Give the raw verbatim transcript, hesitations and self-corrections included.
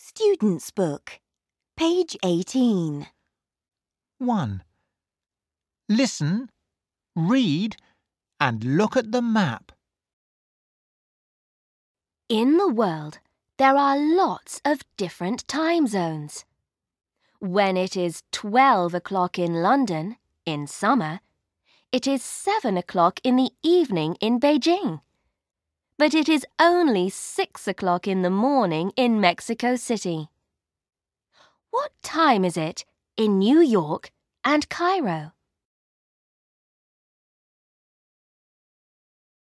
Student's Book, page eighteen. one. Listen, read and look at the map. In the world, there are lots of different time zones. When it is twelve o'clock in London, in summer, it is seven o'clock in the evening in Beijing. But it is only six o'clock in the morning in Mexico City. What time is it in New York and Cairo?